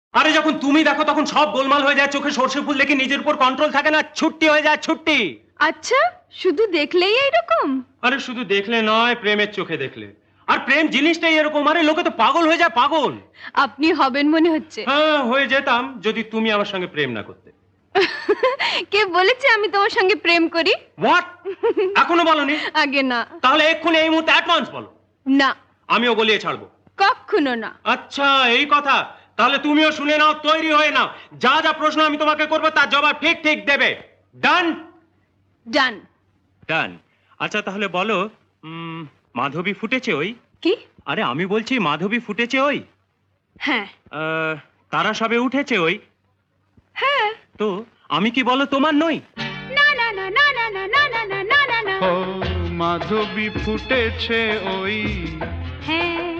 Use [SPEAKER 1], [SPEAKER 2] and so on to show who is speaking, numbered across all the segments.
[SPEAKER 1] আরে যখন তুমি দেখো তখন সব গোলমাল হয়ে যায়, চোখে সর্ষে ফুল দেখে নিজের উপর কন্ট্রোল থাকে না, ছুট্টি হয়ে যায় ছুট্টি।
[SPEAKER 2] আচ্ছা, শুধু দেখলেই এইরকম?
[SPEAKER 1] আরে শুধু দেখলে নয়, প্রেমের চোখে দেখলে। আর প্রেম জিনিসটাই এরকম, আরে লোকে তো পাগল হয়ে যায়, পাগল।
[SPEAKER 2] আপনি হবেন মনে হচ্ছে।
[SPEAKER 1] হ্যাঁ, হয়ে যেতাম যদি তুমি আমার সঙ্গে প্রেম না করতে।
[SPEAKER 2] কে বলেছে আমি তোমার সঙ্গে প্রেম করি?
[SPEAKER 1] হোয়াট? এখনো বলনি?
[SPEAKER 2] আগে না।
[SPEAKER 1] তাহলে এক্ষুনি এই মুহূর্তে অ্যাডভান্স বলো।
[SPEAKER 2] না,
[SPEAKER 1] আমিও বলিয়ে ছাড়বো।
[SPEAKER 2] কখনো না।
[SPEAKER 1] আচ্ছা এই কথা, তাহলে তুমিও শুনে নাও, তৈরি হয়ে নাও। যা যা প্রশ্ন আমি তোমাকে করবো তার জবাব ঠিক ঠিক দেবে। ডান?
[SPEAKER 2] ডান।
[SPEAKER 1] ডান। আচ্ছা তাহলে বলো, মাধবী ফুটেছে ওই?
[SPEAKER 2] কি?
[SPEAKER 1] আরে আমি বলছি মাধবী ফুটেছে ওই?
[SPEAKER 2] হ্যাঁ।
[SPEAKER 1] তারা সবে উঠেছে ওই?
[SPEAKER 2] হ্যাঁ।
[SPEAKER 1] তো আমি কি বলো তোমার নই?
[SPEAKER 2] না না না না না না না না না না না না।
[SPEAKER 3] ও মাধবী ফুটেছে ওই,
[SPEAKER 2] হ্যাঁ।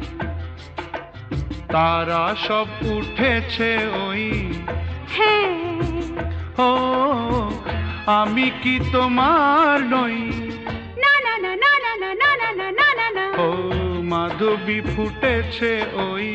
[SPEAKER 3] তারা সব উঠেছে ওই।
[SPEAKER 2] হ্যাঁ।
[SPEAKER 3] ও আমি কি তোমার নই?
[SPEAKER 2] না না না না না না না না না না না না।
[SPEAKER 3] ও মাধবী ফুটেছে ওই।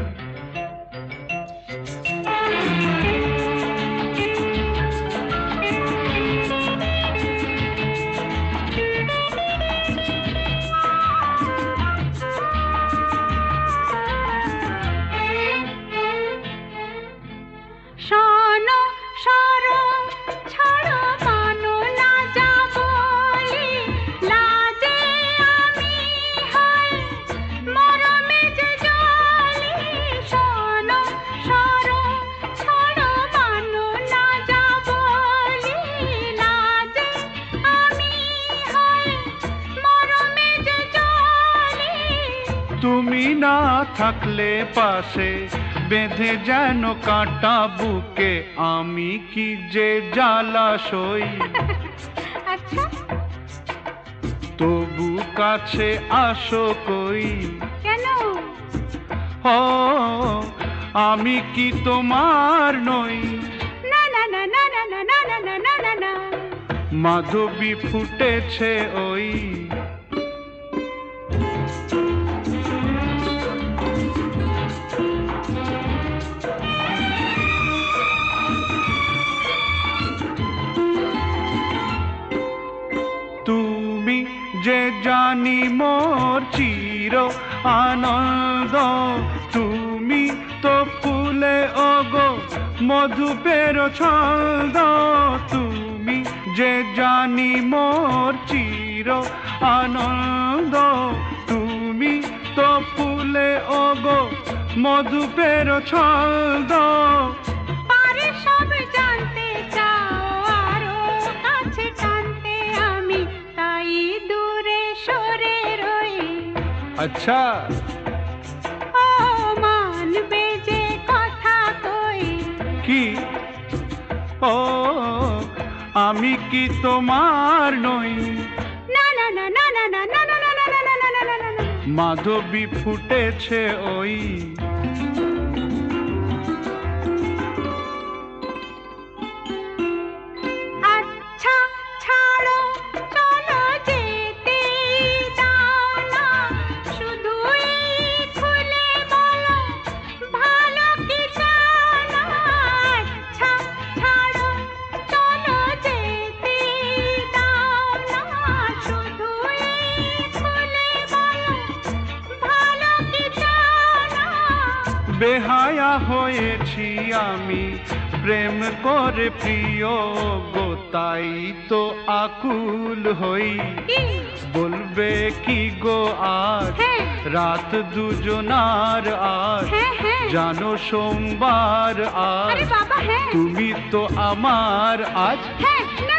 [SPEAKER 2] শোনো সরো ছাড়ো মানো না যা বলি, লাজে আমি হই মরমে যে জলি। শোনো সরো ছাড়ো মানো না যা বলি, লাজে আমি হই মরমে যে জলি।
[SPEAKER 3] তুমি না থাকলে পাশে বেঁধে যেন কাঁটা বুকে, আমি কি যে জ্বালা সই।
[SPEAKER 2] আচ্ছা,
[SPEAKER 3] তবু কাছে আসো কই।
[SPEAKER 2] কেন?
[SPEAKER 3] ও আমি কি তোমার নই?
[SPEAKER 2] না না না না না না না না না না না না।
[SPEAKER 3] মাধবী ফুটেছে ওই। তুমি যে জানি মোর চির আনন্দ, তুমি তো ফুলে ওগো মধুপের ছন্দ। তুমি যে জানি মোর চির আনন্দ, তুমি তো ফুলে ওগো মধুপের ছন্দ।
[SPEAKER 2] পারে সব জানতে চাও আরো কাছে টানতে, আমি তাই দূরে সরে রই।
[SPEAKER 3] আচ্ছা
[SPEAKER 2] ও মানবে যে কথা কই।
[SPEAKER 3] কি? ও আমি কি তোমার নই?
[SPEAKER 2] না না না না না না না না না না না না না না না।
[SPEAKER 3] মাধবী ফুটেছে ওই।
[SPEAKER 2] আচ্ছা ছাড়ো চলো যেতে দাও না, শুধুই খুলে বলো ভালো কি চাও না। আচ্ছা ছাড়ো চলো যেতে দাও না, শুধুই খুলে বলো ভালো কি চাও না।
[SPEAKER 3] বেহায়া হয়েছি আমি প্রেম করে প্রিয় গো, তাই তো আকুল হই।
[SPEAKER 2] কি?
[SPEAKER 3] বলবে কি গো আজ
[SPEAKER 2] হ্যাঁ।
[SPEAKER 3] রাত দুজনার আজ,
[SPEAKER 2] হ্যাঁ হ্যাঁ।
[SPEAKER 3] জানো সোমবার আজ,
[SPEAKER 2] আরে বাবা হ্যাঁ।
[SPEAKER 3] তুমি তো আমার আজ।
[SPEAKER 2] হ্যাঁ, না